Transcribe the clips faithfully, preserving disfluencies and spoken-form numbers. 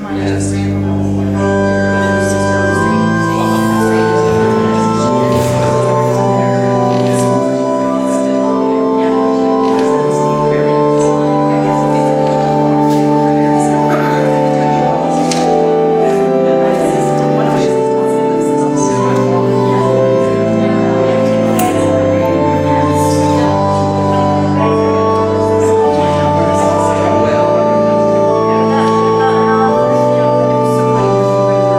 Yes. Well,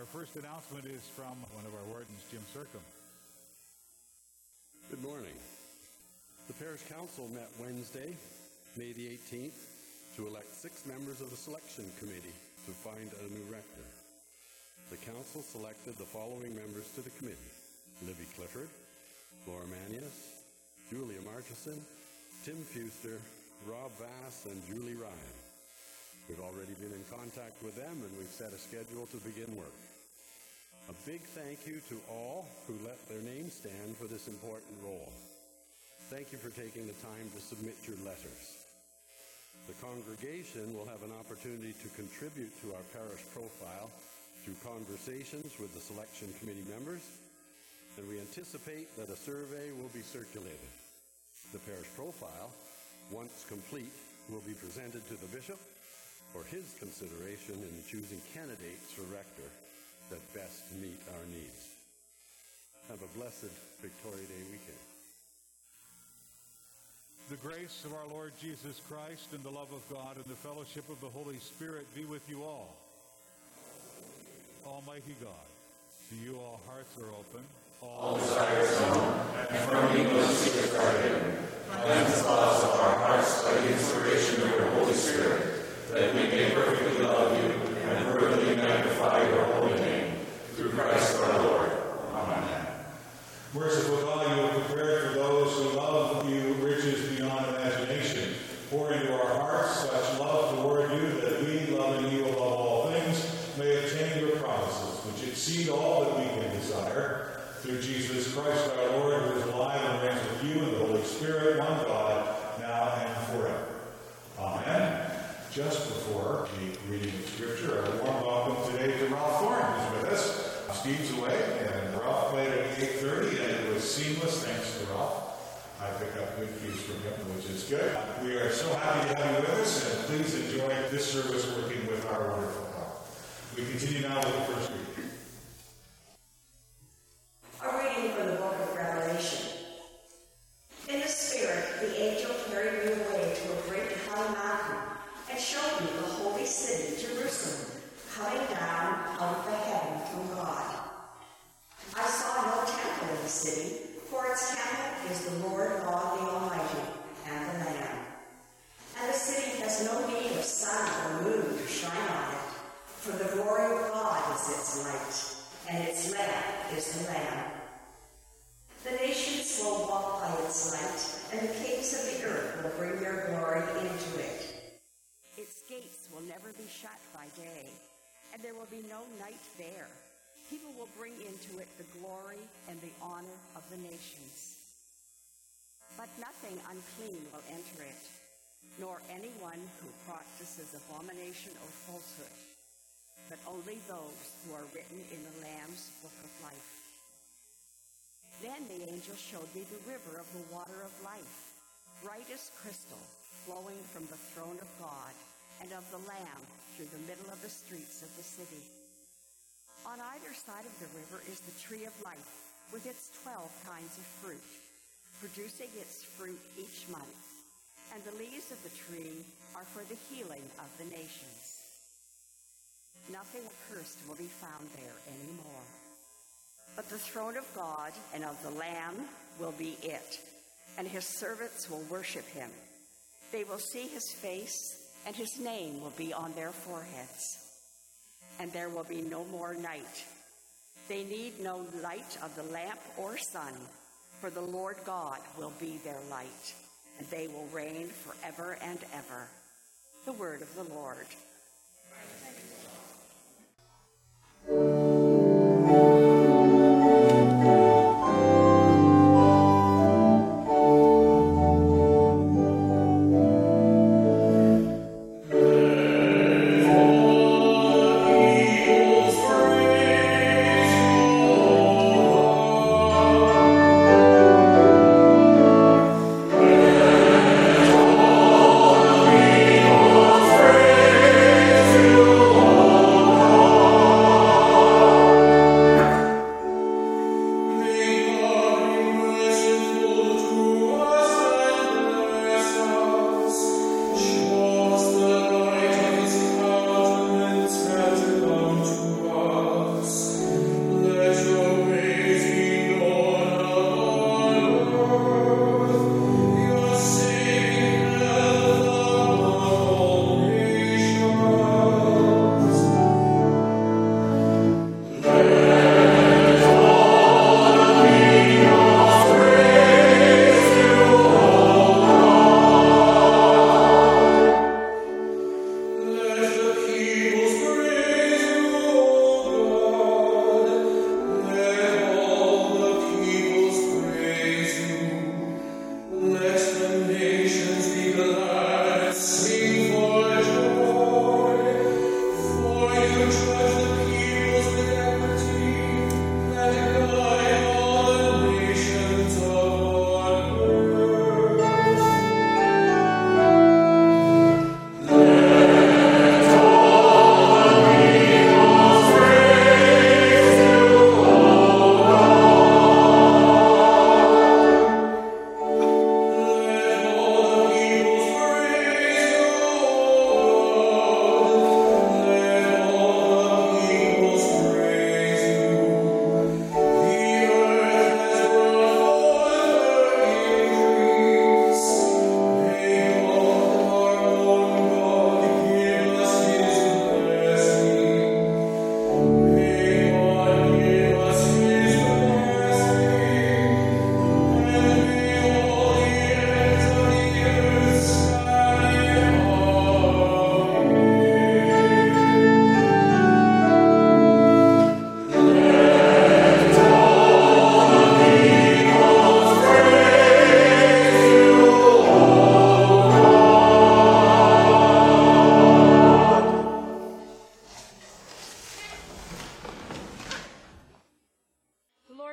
first announcement is from one of our wardens, Jim Circum. Good morning. The Parish Council met Wednesday, May the eighteenth, to elect six members of the selection committee to find a new rector. The Council selected the following members to the committee: Libby Clifford, Laura Manius, Julia Marchison, Tim Fuster, Rob Vass, and Julie Ryan. We've already been in contact with them, and we've set a schedule to begin work. A big thank you to all who let their names stand for this important role. Thank you for taking the time to submit your letters. The congregation will have an opportunity to contribute to our parish profile through conversations with the selection committee members, and we anticipate that a survey will be circulated. The parish profile, once complete, will be presented to the bishop for his consideration in choosing candidates for rector that best meet our needs. Have a blessed Victoria Day weekend. The grace of our Lord Jesus Christ and the love of God and the fellowship of the Holy Spirit be with you all. Almighty God, to you all hearts are open. All desires known, and from you no secrets are hidden. Cleanse the thoughts of our hearts by the inspiration of your Holy Spirit, that we may perfectly love you and worthily magnify your holy name. Through Christ our Lord. Amen. Merciful God, you have prepared for those who love you riches beyond imagination. Pour into our hearts such love toward you that we, loving you above all things, may obtain your promises, which exceed all that we can desire. Through Jesus Christ our Lord, who is alive and reigns with you in the Holy Spirit, one God, now and forever. Amen. Just before the reading of Scripture, a warm welcome today to Ralph Thorne, who's with us. Steve's away, and Ralph played at eight thirty, and it was seamless, thanks to Ralph. I pick up good cues from him, which is good. We are so happy to have you with us, and please enjoy this service working with our wonderful God. We continue now with the first reading. A reading from the book of Revelation. In the Spirit, the angel carried me away to a great high mountain and showed me the holy city, Jerusalem, coming down out of the heaven from God. I saw no temple in the city, for its temple is the Lord God the Almighty and the Lamb. And the city has no need of sun or moon to shine on it, for the glory of God is its light, and its lamp is the Lamb. The nations will walk by its light, and the kings of the earth will bring their glory into it. Its gates will never be shut by day, and there will be no night there. People will bring into it the glory and the honor of the nations. But nothing unclean will enter it, nor anyone who practices abomination or falsehood, but only those who are written in the Lamb's book of life. Then the angel showed me the river of the water of life, bright as crystal, flowing from the throne of God and of the Lamb through the middle of the streets of the city. On either side of the river is the tree of life, with its twelve kinds of fruit, producing its fruit each month, and the leaves of the tree are for the healing of the nations. Nothing accursed will be found there anymore. But the throne of God and of the Lamb will be it, and his servants will worship him. They will see his face, and his name will be on their foreheads. And there will be no more night. They need no light of the lamp or sun, for the Lord God will be their light, and they will reign forever and ever. The word of the Lord. Praise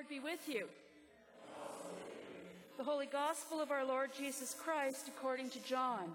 Lord be with you. The Holy Gospel of our Lord Jesus Christ according to John.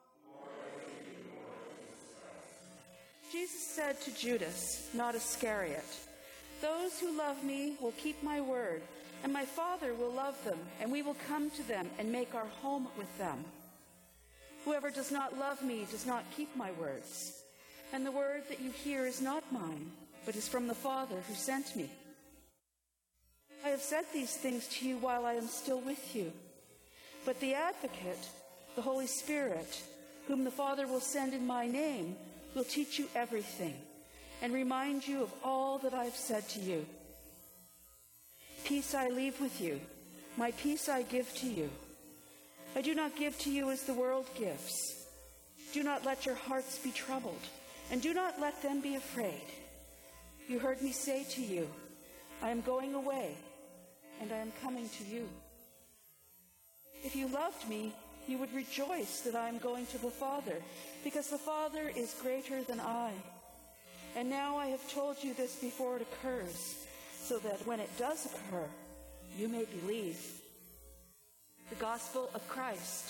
Jesus said to Judas, not Iscariot, "Those who love me will keep my word, and my Father will love them, and we will come to them and make our home with them. Whoever does not love me does not keep my words, and the word that you hear is not mine, but is from the Father who sent me. I have said these things to you while I am still with you. But the Advocate, the Holy Spirit, whom the Father will send in my name, will teach you everything and remind you of all that I have said to you. Peace I leave with you, my peace I give to you. I do not give to you as the world gives. Do not let your hearts be troubled, and do not let them be afraid. You heard me say to you, I am going away, and I am coming to you. If you loved me, you would rejoice that I am going to the Father, because the Father is greater than I. And now I have told you this before it occurs, so that when it does occur, you may believe." The Gospel of Christ.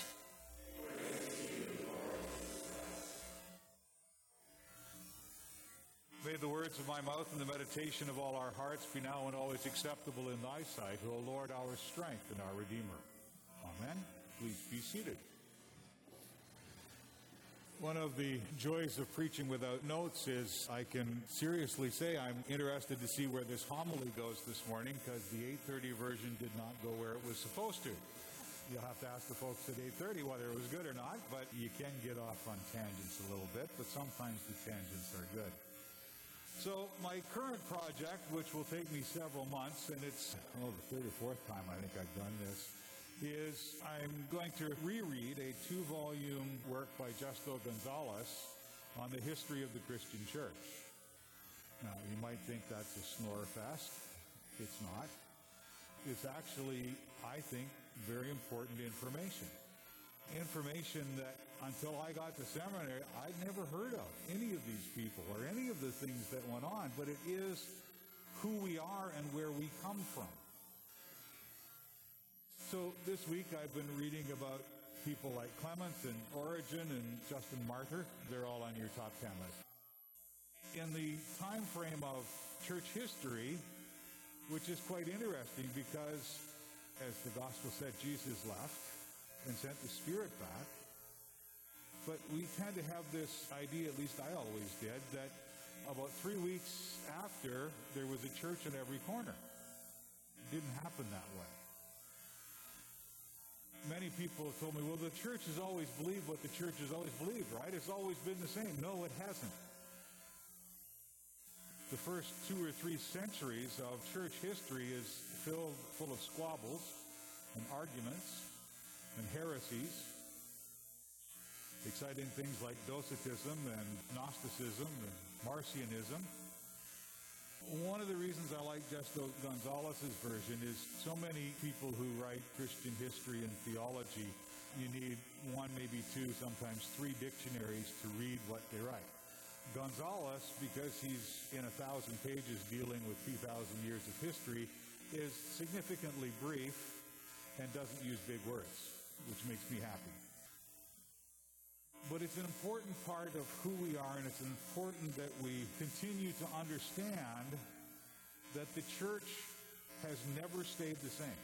May the words of my mouth and the meditation of all our hearts be now and always acceptable in thy sight, O Lord, our strength and our Redeemer. Amen. Please be seated. One of the joys of preaching without notes is I can seriously say I'm interested to see where this homily goes this morning, because the eight thirty version did not go where it was supposed to. You'll have to ask the folks at eight thirty whether it was good or not, but you can get off on tangents a little bit, but sometimes the tangents are good. So my current project, which will take me several months, and it's oh, the third or fourth time I think I've done this, is I'm going to reread a two-volume work by Justo Gonzalez on the history of the Christian church. Now, you might think that's a snore fest. It's not. It's actually, I think, very important information. Information that, until I got to seminary, I'd never heard of any of these people or any of the things that went on, but it is who we are and where we come from. So this week I've been reading about people like Clement and Origen and Justin Martyr. They're all on your top ten list. In the time frame of church history, which is quite interesting because, as the gospel said, Jesus left and sent the Spirit back. But we tend to have this idea, at least I always did, that about three weeks after, there was a church in every corner. It didn't happen that way. Many people have told me, well, the church has always believed what the church has always believed, right? It's always been the same. No, it hasn't. The first two or three centuries of church history is filled full of squabbles and arguments and heresies, exciting things like Docetism and Gnosticism and Marcionism. One of the reasons I like Justo Gonzalez's version is so many people who write Christian history and theology, you need one, maybe two, sometimes three dictionaries to read what they write. Gonzalez, because he's in a thousand pages dealing with two thousand years of history, is significantly brief and doesn't use big words, which makes me happy. But it's an important part of who we are, and it's important that we continue to understand that the church has never stayed the same.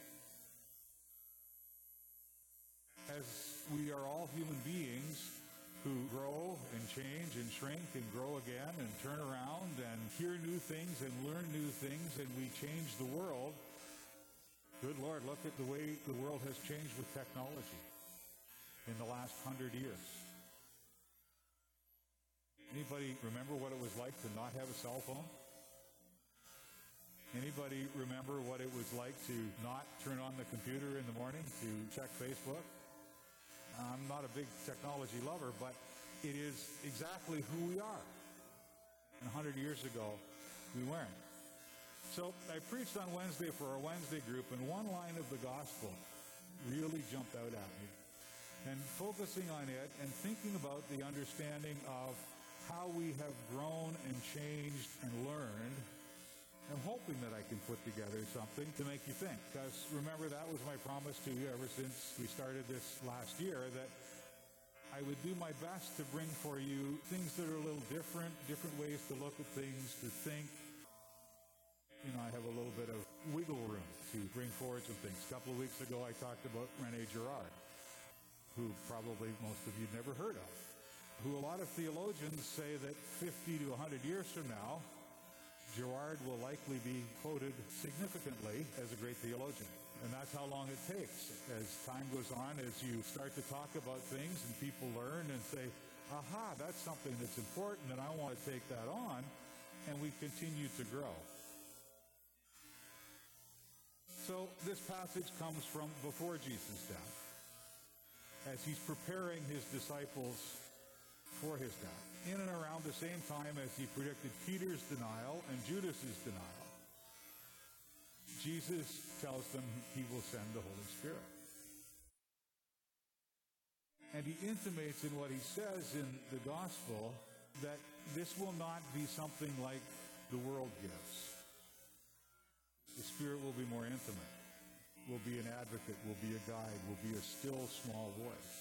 As we are all human beings who grow and change and shrink and grow again and turn around and hear new things and learn new things, and we change the world. Good Lord, look at the way the world has changed with technology in the last hundred years. Anybody remember what it was like to not have a cell phone? Anybody remember what it was like to not turn on the computer in the morning to check Facebook? I'm not a big technology lover, but it is exactly who we are. And a hundred years ago, we weren't. So I preached on Wednesday for our Wednesday group, and one line of the gospel really jumped out at me. And focusing on it and thinking about the understanding of how we have grown and changed and learned, I'm hopeful hoping that I can put together something to make you think. Because remember, that was my promise to you ever since we started this last year, that I would do my best to bring for you things that are a little different, different ways to look at things, to think. You know, I have a little bit of wiggle room to bring forward some things. A couple of weeks ago, I talked about René Girard, who probably most of you never heard of, who a lot of theologians say that fifty to one hundred years from now, Girard will likely be quoted significantly as a great theologian. And that's how long it takes. As time goes on, as you start to talk about things and people learn and say, aha, that's something that's important and I want to take that on, and we continue to grow. So this passage comes from before Jesus' death, as he's preparing his disciples for his death, in and around the same time as he predicted Peter's denial and Judas's denial. Jesus tells them he will send the Holy Spirit. And he intimates in what he says in the gospel that this will not be something like the world gives. The Spirit will be more intimate, will be an advocate, will be a guide, will be a still small voice.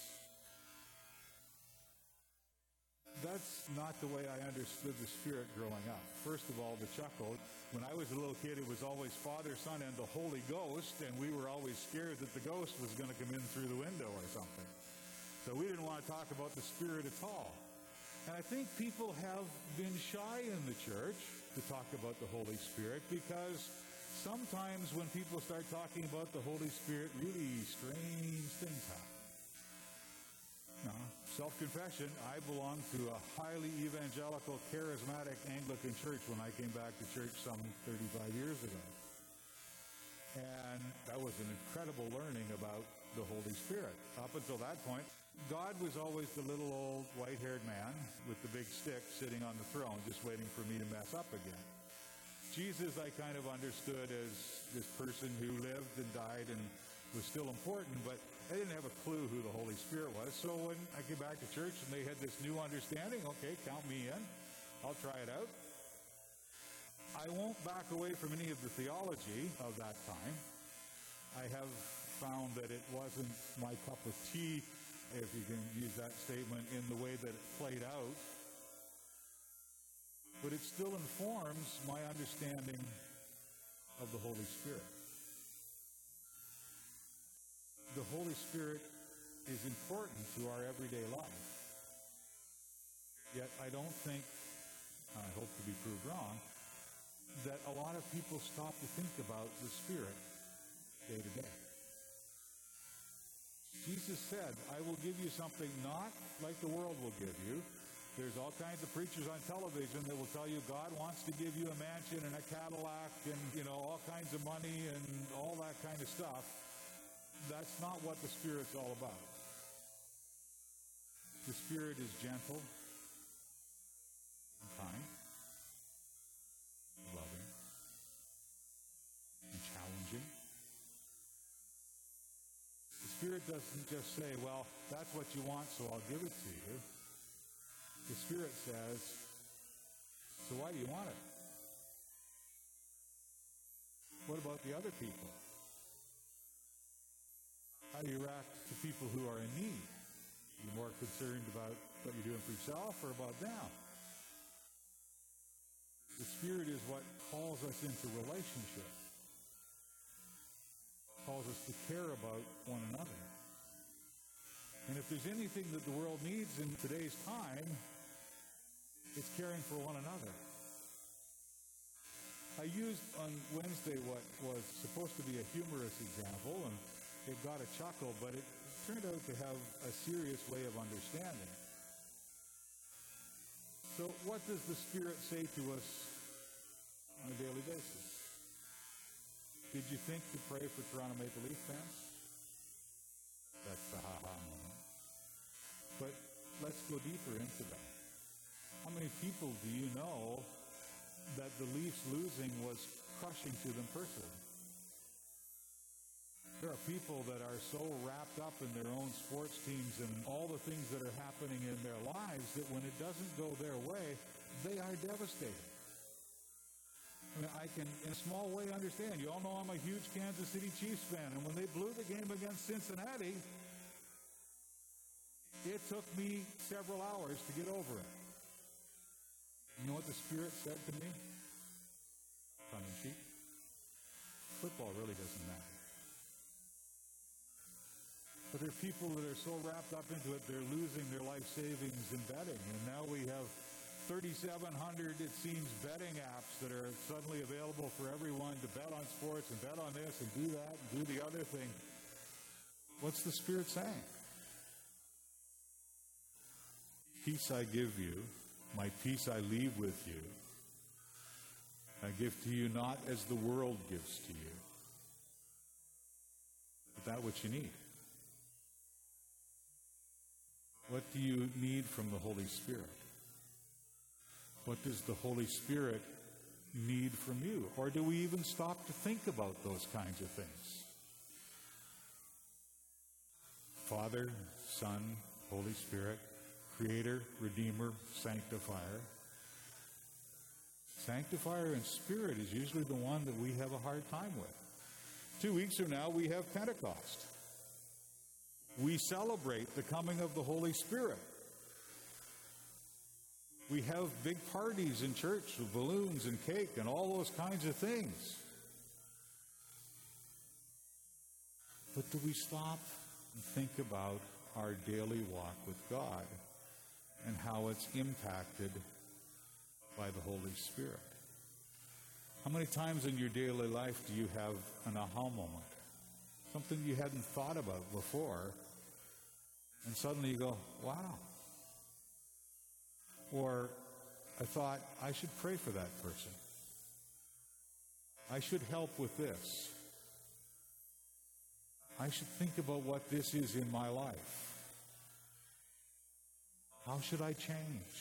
That's not the way I understood the Spirit growing up. First of all, the chuckle. When I was a little kid, it was always Father, Son, and the Holy Ghost, and we were always scared that the ghost was going to come in through the window or something. So we didn't want to talk about the Spirit at all. And I think people have been shy in the church to talk about the Holy Spirit because sometimes when people start talking about the Holy Spirit, really strange things happen. Now, self-confession, I belonged to a highly evangelical, charismatic Anglican church when I came back to church some thirty-five years ago. And that was an incredible learning about the Holy Spirit. Up until that point, God was always the little old white-haired man with the big stick sitting on the throne, just waiting for me to mess up again. Jesus I kind of understood as this person who lived and died and was still important, but I didn't have a clue who the Holy Spirit was. So when I came back to church and they had this new understanding, okay, count me in. I'll try it out. I won't back away from any of the theology of that time. I have found that it wasn't my cup of tea, if you can use that statement, in the way that it played out. But it still informs my understanding of the Holy Spirit. The Holy Spirit is important to our everyday life. Yet I don't think, I hope to be proved wrong, that a lot of people stop to think about the Spirit day to day. Jesus said, I will give you something not like the world will give you. There's all kinds of preachers on television that will tell you God wants to give you a mansion and a Cadillac and, you know, all kinds of money and all that kind of stuff. That's not what the Spirit's all about. The Spirit is gentle and kind, loving, and challenging. The Spirit doesn't just say, well, that's what you want, so I'll give it to you. The Spirit says, so why do you want it? What about the other people? How do you react to people who are in need? Are you more concerned about what you're doing for yourself or about them? The Spirit is what calls us into relationship, calls us to care about one another. And if there's anything that the world needs in today's time, it's caring for one another. I used on Wednesday what was supposed to be a humorous example, and it got a chuckle, but it turned out to have a serious way of understanding. So what does the Spirit say to us on a daily basis? Did you think to pray for Toronto Maple Leaf fans? That's the ha-ha moment. But let's go deeper into that. How many people do you know that the Leafs losing was crushing to them personally? There are people that are so wrapped up in their own sports teams and all the things that are happening in their lives that when it doesn't go their way, they are devastated. I mean, I can, in a small way, understand. You all know I'm a huge Kansas City Chiefs fan, and when they blew the game against Cincinnati, it took me several hours to get over it. You know what the Spirit said to me? Tongue in cheek. Football really doesn't matter. But there are people that are so wrapped up into it, they're losing their life savings in betting. And now we have thirty-seven hundred, it seems, betting apps that are suddenly available for everyone to bet on sports and bet on this and do that and do the other thing. What's the Spirit saying? Peace I give you, my peace I leave with you. I give to you not as the world gives to you, but that which you need. What do you need from the Holy Spirit? What does the Holy Spirit need from you? Or do we even stop to think about those kinds of things? Father, Son, Holy Spirit, Creator, Redeemer, Sanctifier. Sanctifier and Spirit is usually the one that we have a hard time with. Two weeks from now, we have Pentecost. We celebrate the coming of the Holy Spirit. We have big parties in church with balloons and cake and all those kinds of things. But do we stop and think about our daily walk with God and how it's impacted by the Holy Spirit? How many times in your daily life do you have an aha moment? Something you hadn't thought about before, and suddenly you go, wow. Or, I thought, I should pray for that person. I should help with this. I should think about what this is in my life. How should I change?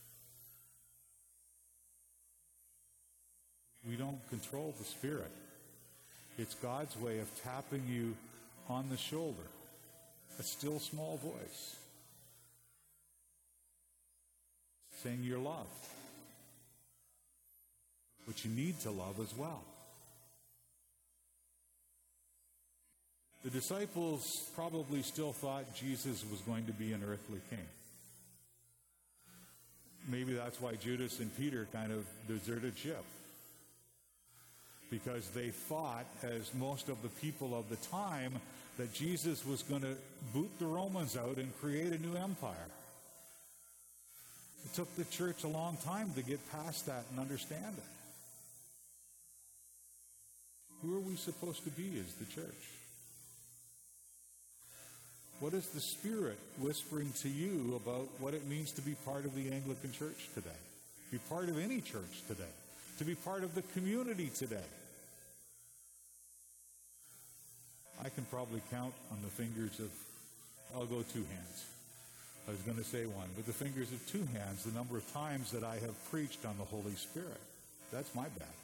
We don't control the Spirit. It's God's way of tapping you on the shoulder. A still small voice. Saying you're loved. But you need to love as well. The disciples probably still thought Jesus was going to be an earthly king. Maybe that's why Judas and Peter kind of deserted ship. Because they thought, as most of the people of the time, that Jesus was going to boot the Romans out and create a new empire. It took the church a long time to get past that and understand it. Who are we supposed to be as the church? What is the Spirit whispering to you about what it means to be part of the Anglican Church today? Be part of any church today? To be part of the community today? I can probably count on the fingers of, I'll go two hands. I was going to say one, but the fingers of two hands, the number of times that I have preached on the Holy Spirit. That's my bad.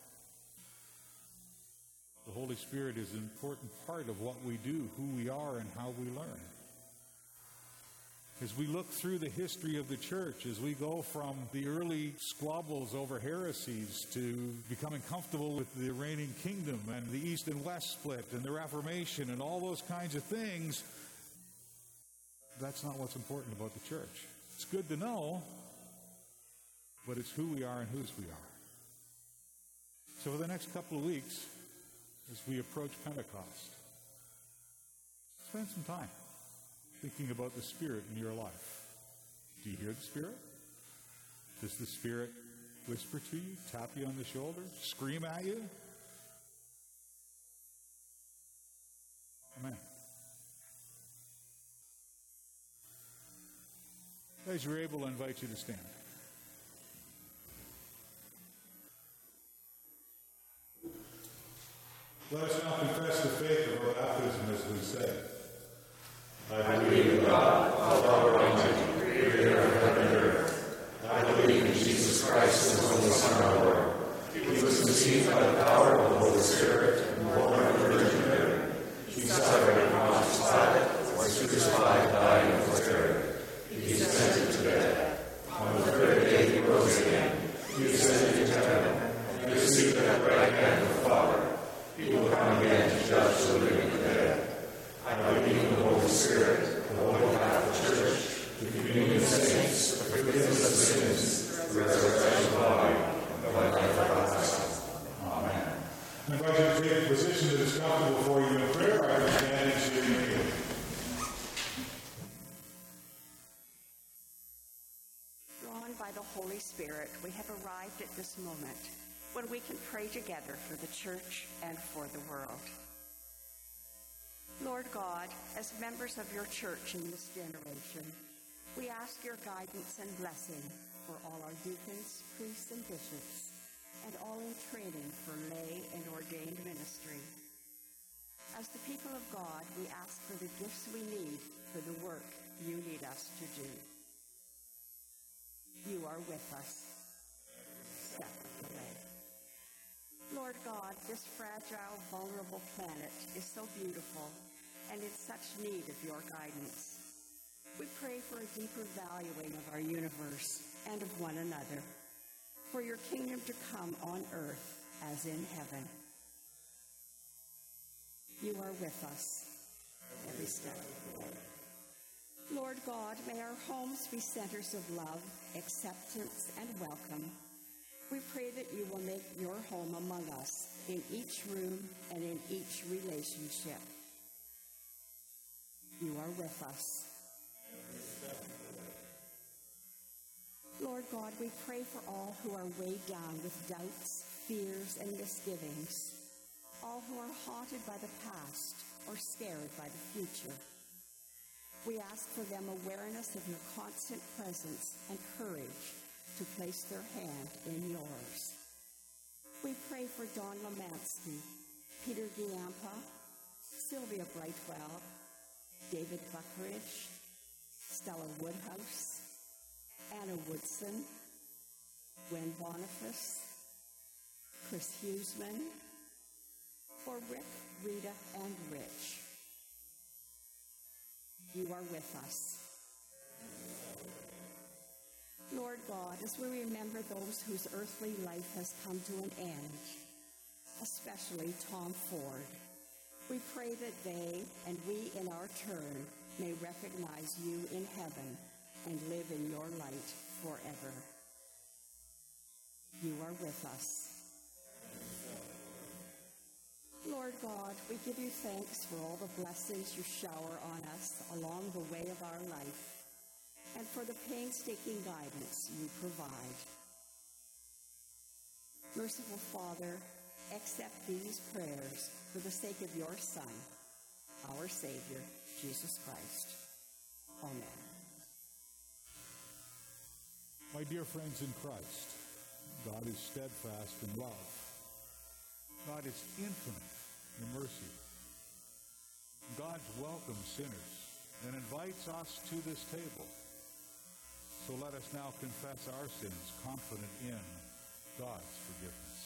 The Holy Spirit is an important part of what we do, who we are, and how we learn. As we look through the history of the church, as we go from the early squabbles over heresies to becoming comfortable with the reigning kingdom and the East and West split and the Reformation and all those kinds of things, that's not what's important about the church. It's good to know, but it's who we are and whose we are. So for the next couple of weeks, as we approach Pentecost, spend some time thinking about the Spirit in your life. Do you hear the Spirit? Does the Spirit whisper to you, tap you on the shoulder, scream at you? Amen. As you're able, I invite you to stand. Let us now confess the faith of our baptism as we say. I believe in God, Father Almighty, creator of heaven and earth. I believe in Jesus Christ, his only Son, our Lord. He was conceived by the power of the Holy Spirit and born of the Virgin Mary. He suffered under Pontius Pilate, was crucified, died, and was buried. He descended to death. On the third day he rose again. He ascended into heaven, and to sit at the right hand of the Father. He will come again to judge the living and the dead. I believe in the Holy Spirit, the Holy Catholic Church, the communion of saints, the forgiveness of sins, the resurrection of the body, and the life everlasting. Amen. I invite you to take a position that is comfortable for you in prayer. I will stand and share your meal. Drawn by the Holy Spirit, we have arrived at this moment when we can pray together for the church and for the world. Lord God, as members of your church in this generation, we ask your guidance and blessing for all our deacons, priests, and bishops, and all in training for lay and ordained ministry. As the people of God, we ask for the gifts we need for the work you need us to do. You are with us. Step of the way. Lord God, this fragile, vulnerable planet is so beautiful and in such need of your guidance. We pray for a deeper valuing of our universe and of one another, for your kingdom to come on earth as in heaven. You are with us every step of the way. Lord God, may our homes be centers of love, acceptance, and welcome. We pray that you will make your home among us in each room and in each relationship. You are with us. Lord God, we pray for all who are weighed down with doubts, fears, and misgivings, all who are haunted by the past or scared by the future. We ask for them awareness of your constant presence and courage to place their hand in yours. We pray for Don Lemansky, Peter Giampa, Sylvia Brightwell, David Buckridge, Stella Woodhouse, Anna Woodson, Gwen Boniface, Chris Huseman, for Rick, Rita, and Rich. You are with us. Lord God, as we remember those whose earthly life has come to an end, especially Tom Ford, we pray that they and we in our turn may recognize you in heaven and live in your light forever. You are with us. Lord God, we give you thanks for all the blessings you shower on us along the way of our life, and for the painstaking guidance you provide. Merciful Father, accept these prayers for the sake of your Son, our Savior, Jesus Christ. Amen. My dear friends in Christ, God is steadfast in love. God is infinite in mercy. God welcomes sinners and invites us to this table. So let us now confess our sins, confident in God's forgiveness.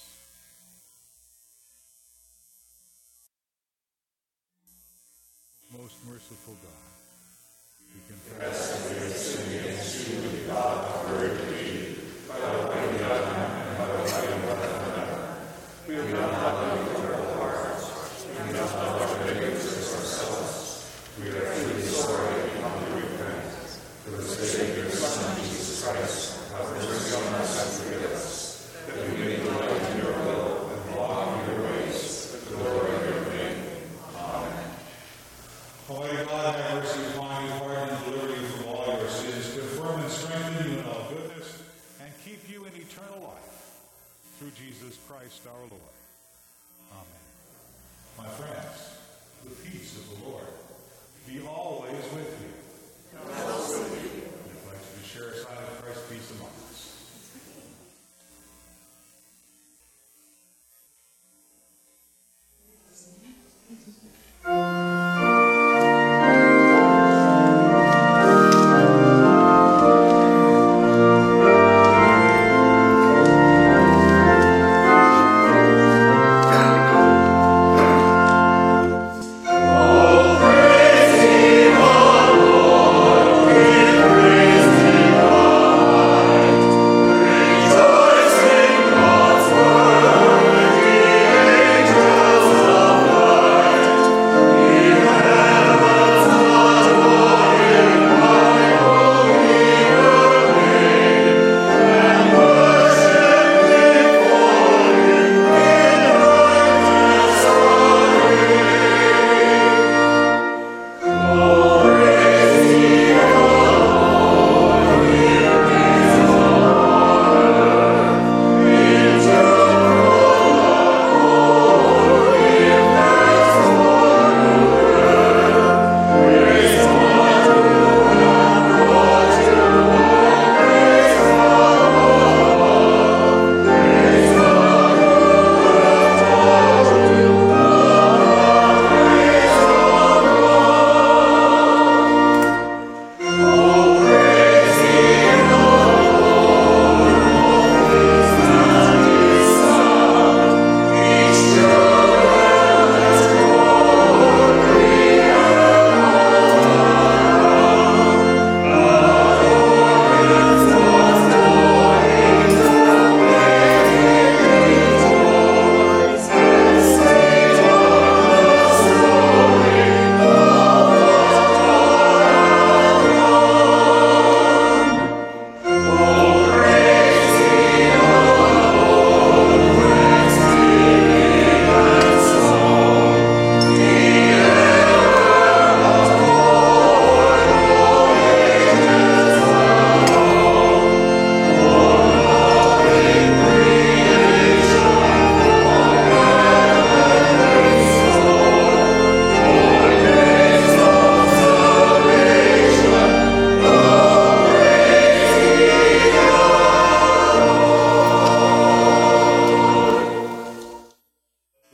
Most merciful God, we confess that we have sinned against you in God, word, and deed, by what we have done and by what we have not done. We have not loved you with our hearts. We have not loved our neighbors as ourselves. We are truly sorry and humbly repent. For the sake of your Son, Jesus Christ, have mercy on us and forgive us, that we may delight in your will and walk in your ways, to the glory of your name. Amen. Almighty God, have mercy upon you, pardon and deliver you from all your sins, confirm and strengthen you in all goodness, and keep you in eternal life, through Jesus Christ our Lord. Amen. My friends, the peace of the Lord be always with you. And also with you. I invite you to share a sign of Christ's peace among us. Praise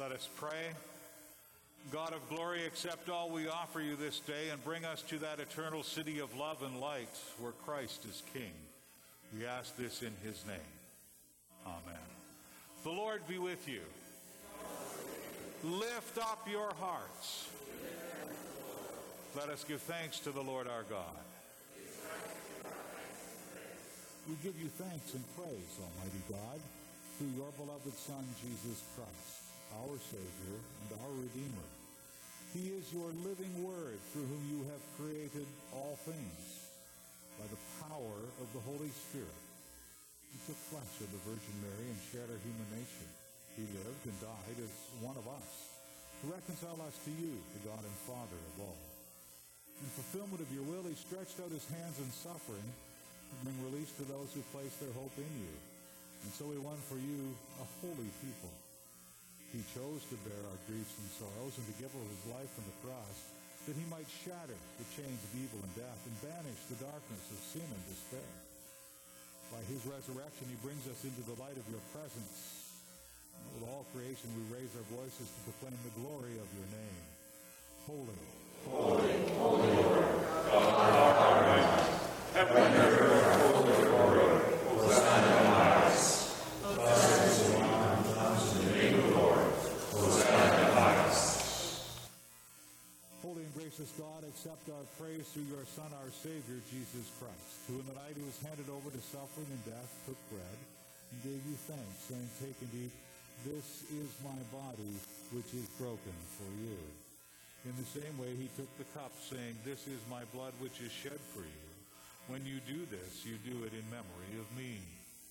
Let us pray. God of glory, accept all we offer you this day and bring us to that eternal city of love and light where Christ is King. We ask this in his name. Amen. The Lord be with you. Lift up your hearts. Let us give thanks to the Lord our God. We give you thanks and praise, Almighty God, through your beloved Son, Jesus Christ, our Savior and our Redeemer. He is your living Word, through whom you have created all things by the power of the Holy Spirit. He took flesh of the Virgin Mary and shared our human nature. He lived and died as one of us, to reconcile us to you, the God and Father of all. In fulfillment of your will, he stretched out his hands in suffering to bring release to those who place their hope in you. And so he won for you a holy people. He chose to bear our griefs and sorrows and to give of his life on the cross, that he might shatter the chains of evil and death and banish the darkness of sin and despair. By his resurrection, he brings us into the light of your presence. And with all creation, we raise our voices to proclaim the glory of your name. Holy, holy, holy Lord, God of our might, heaven and earth are full of your glory. Hosanna in the highest. Blessed is the one who comes in the name of the Lord. Hosanna in the highest. Holy and gracious God, accept our praise through your Son, our Savior, Jesus Christ, who in the night he was handed over to suffering and death took bread and gave you thanks, saying, take and eat. This is my body, which is broken for you. In the same way, he took the cup, saying, this is my blood, which is shed for you. When you do this, you do it in memory of me.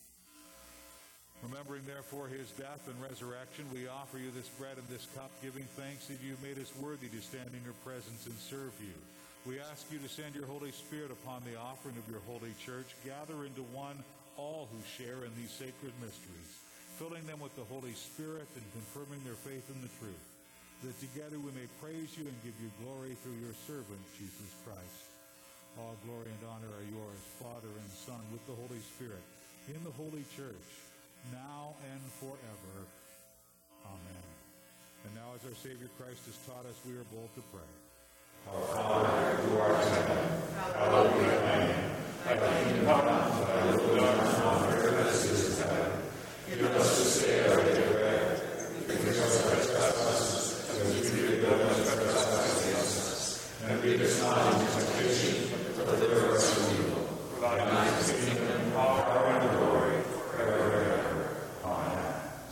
Remembering, therefore, his death and resurrection, we offer you this bread and this cup, giving thanks that you made us worthy to stand in your presence and serve you. We ask you to send your Holy Spirit upon the offering of your holy church, gather into one all who share in these sacred mysteries, filling them with the Holy Spirit and confirming their faith in the truth, that together we may praise you and give you glory through your servant, Jesus Christ. All glory and honor are yours, Father and Son, with the Holy Spirit, in the holy church, now and forever. Amen. And now, as our Savior Christ has taught us, we are bold to pray. Our Father, who art in heaven, hallowed be thy name. Thy kingdom come, thy will be done on earth as it is in heaven. Give us this day our daily bread. Forgive us our trespasses, as we forgive those who trespass against us. And lead us not into temptation, but deliver us from evil. For thine is the kingdom, power, and glory, forever and ever. Amen.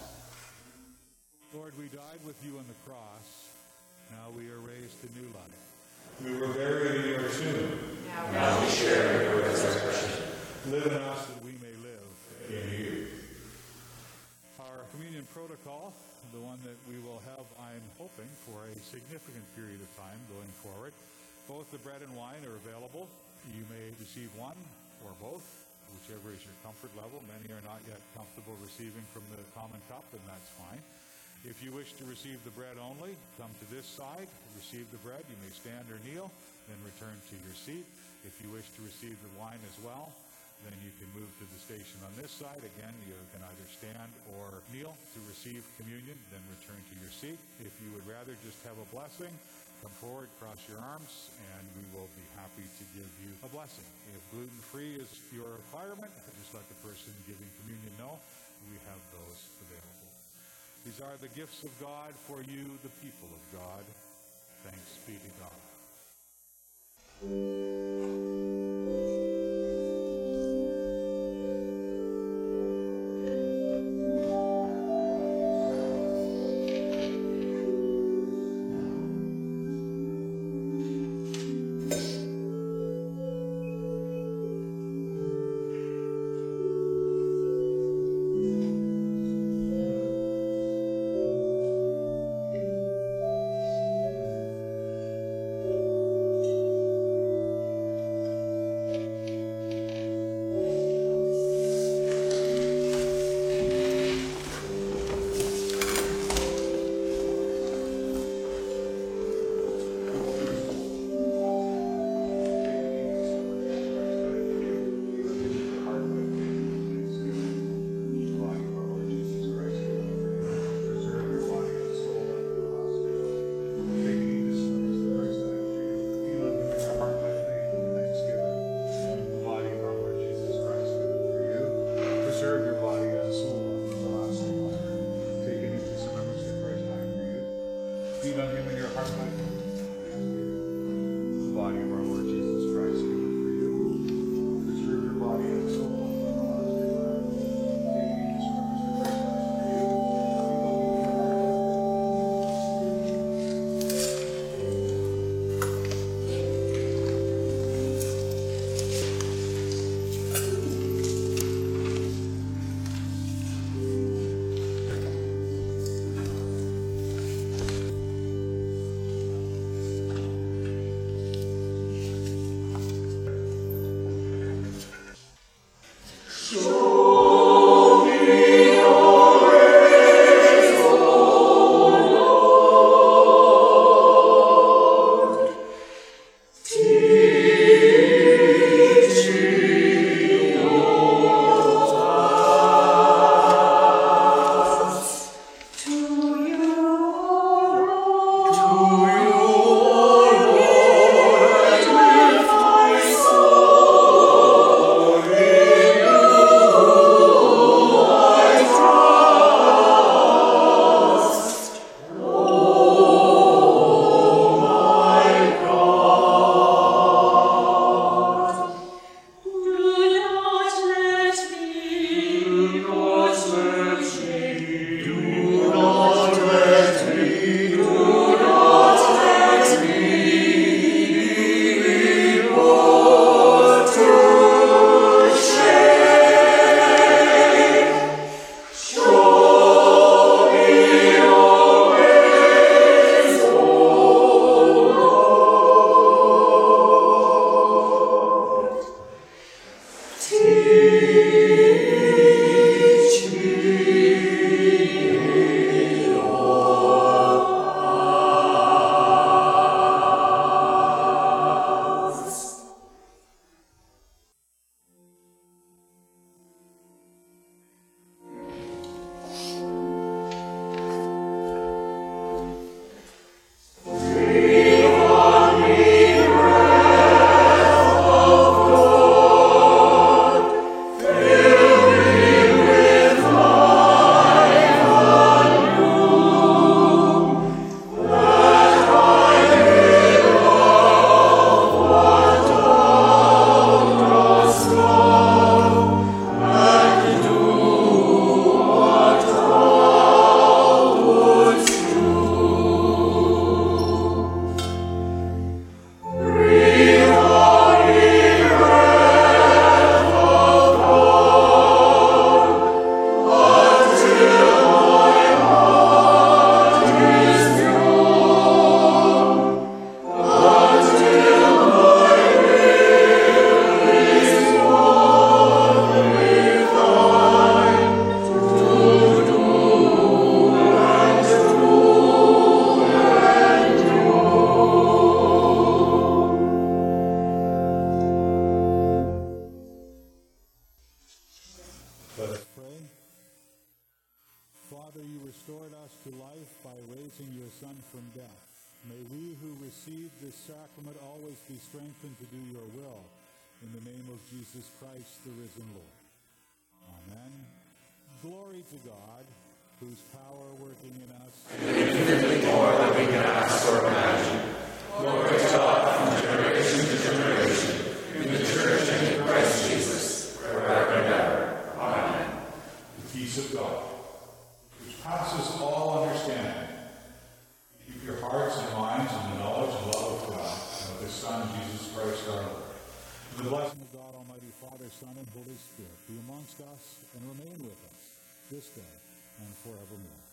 Lord, we died with you on the cross. Now we are raised to new life. We were buried in your tomb. Now, now we share in your resurrection. Live in us that we may live in you. Our communion protocol, the one that we will have, I'm hoping, for a significant period of time going forward. Both the bread and wine are available. You may receive one or both, whichever is your comfort level. Many are not yet comfortable receiving from the common cup, and that's fine. If you wish to receive the bread only, come to this side, receive the bread. You may stand or kneel, then return to your seat. If you wish to receive the wine as well, then you can move to the station on this side. Again, you can either stand or kneel to receive communion, then return to your seat. If you would rather just have a blessing, come forward, cross your arms, and we will be happy to give you a blessing. If gluten-free is your requirement, just let the person giving communion know. We have those available. These are the gifts of God for you, the people of God. Thanks be to God. believe on him in your heart, my friend? The body of our Lord Jesus Christ given for you. Preserve your body and soul. May we who receive this sacrament always be strengthened to do your will. In the name of Jesus Christ, the risen Lord. Amen. Glory to God, whose power working in us and infinitely more than we can ask or imagine. Glory to God from generation to generation, in the church and in Christ Jesus, forever and ever. Amen. The peace of God, which passes all understanding, keep your hearts and minds in the knowledge and love of God and of His Son, Jesus Christ our Lord. And the blessing of God Almighty, Father, Son, and Holy Spirit be amongst us and remain with us this day and forevermore.